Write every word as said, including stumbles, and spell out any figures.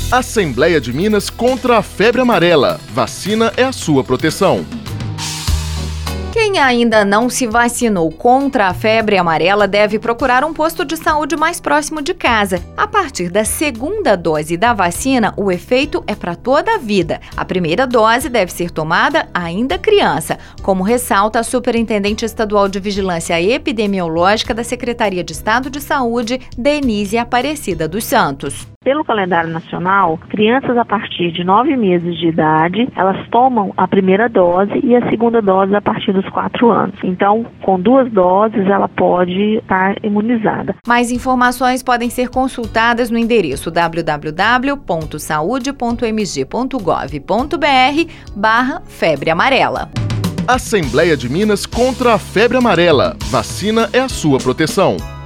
Assembleia de Minas contra a febre amarela. Vacina é a sua proteção. Quem ainda não se vacinou contra a febre amarela deve procurar um posto de saúde mais próximo de casa. A partir da segunda dose da vacina, o efeito é para toda a vida. A primeira dose deve ser tomada ainda criança, como ressalta a Superintendente Estadual de Vigilância Epidemiológica da Secretaria de Estado de Saúde, Denise Aparecida dos Santos. Pelo calendário nacional, crianças a partir de nove meses de idade, elas tomam a primeira dose e a segunda dose a partir dos quatro anos. Então, com duas doses, ela pode estar imunizada. Mais informações podem ser consultadas no endereço w w w ponto saude ponto m g ponto gov ponto b r barra febre amarela. Assembleia de Minas contra a febre amarela. Vacina é a sua proteção.